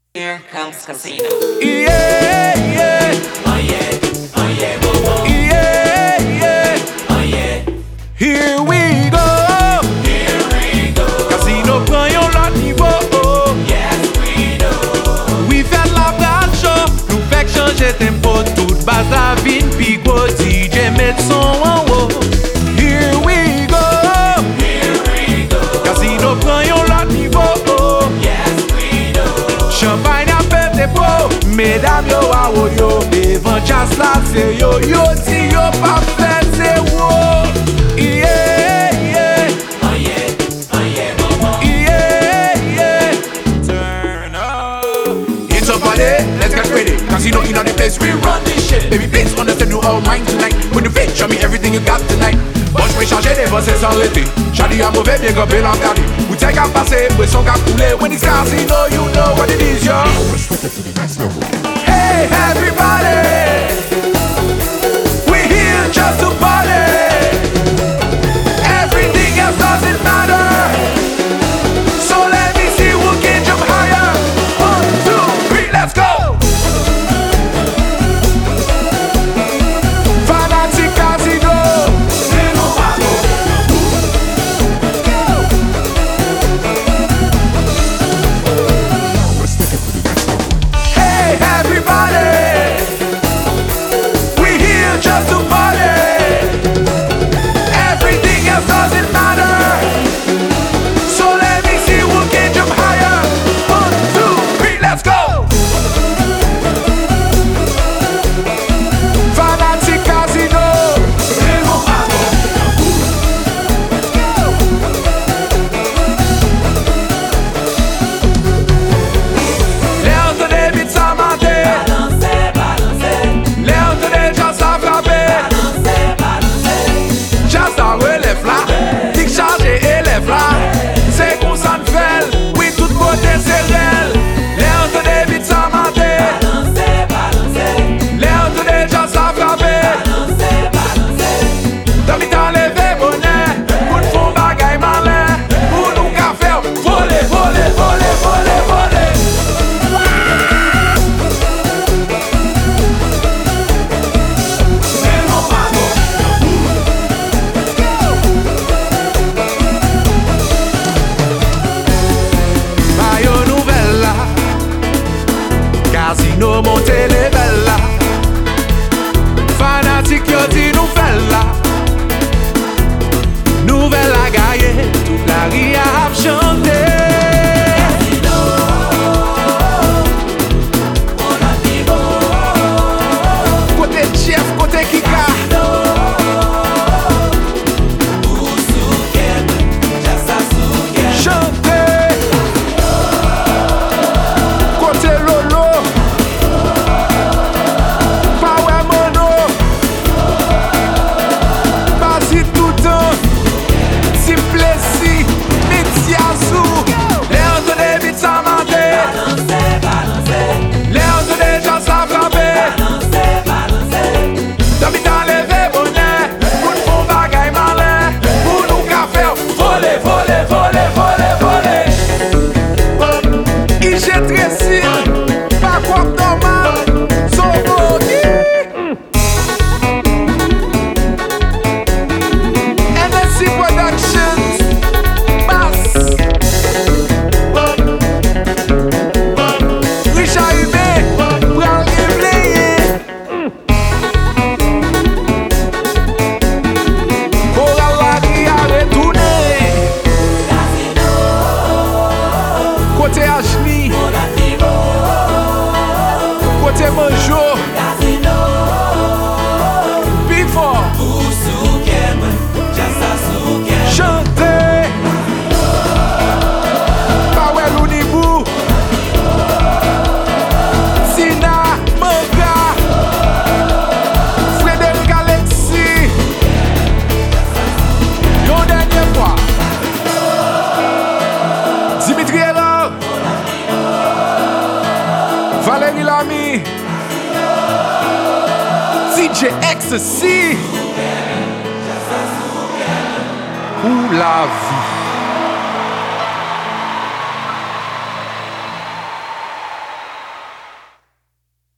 Here comes Casino. Yeah, yeah. Oh yeah, bobo. Yeah, yeah. Oh yeah, Here we go. here we go. Casino prend yon lot niveau. Yes, we know. Oui, fait la brad show. Nous fait changer tempo. Toute base la vin pi gros. DJ met son en haut. Here we go. Here we go. Casino prend yon lot niveau. Yes, we know. Champagne a fait des pots. Mesdames yo a wo yo. Devant jazz la c'est yo. Yo si yo pa fait c'est wo. Yeah, yeah. Oh yeah, bobo. Yeah, yeah. Turn up. It's a party, let's get ready. Casino in on the place, we run this shit. Baby, please understand you all mine tonight. When you fit, show me everything you got tonight. Bon, je vais changer des bosses sans arrêter. Chadi a mauvais, bien gobé l'encadré. Bouteille à passer, pression qu'à couler. When it's casino, you know what it is, yo. Hey, everybody. We're here just to party. Everything else doesn't matter. So let me see who can jump higher. 1, 2, 3, let's go. Fanatic Casino. C'est mon bateau. Hey everybody, we're here just to party. Everything else doesn't matter. So let me see who can jump higher. 1, 2, 3, let's go. Fanatic Casino. C'est mon bateau. Léon te débite sa maté. Balancez, balancez. Léon te déjà sa frappé. Balancez, balancez. Just a relève là, tic chargé élève là. C'est qu'on s'en fait, oui, toute beauté c'est réel. Léon te débite sa maté. Balancez, balancez. Léon te déjà sa frappé. Balancez, balancez. Dans mi-temps levé bonnet, pour nous font bagaille malin. Pour nous qu'à faire, voler, voler, voler, voler, voler. C'est mon bateau. Mayo nouvelle là, Casino monter les belles là. Fanatique yo dit nous fait là. Nouvelle à gagner, toute la ria a chanté. Côté chef, côté Kika. Chanter. Côté Lolo. Power Mono. Basi tout temps. Simpleci. Metiazou. Léon te débite sa maté. Léon te déjà sa frappé. Dans mi-temps levé bonnet. Pour nous font bagaille malin. Pour nous qu'à faire voler, voler, voler, voler, voler. Il jette récit. Pas quoi normal. Sauvo. NSC Productions. Bass. Richard Hubé. Bral Réveillé. Choral la qui a retourné. Côté Ashni. Côté Manjo. Before. Chanter. Power Lounibou. Sina Manga. Frédéric Alexis. Yon dernière fois. Dimitri Elor. Valérie Lamy. DJ Ecstasy. Ou la vie.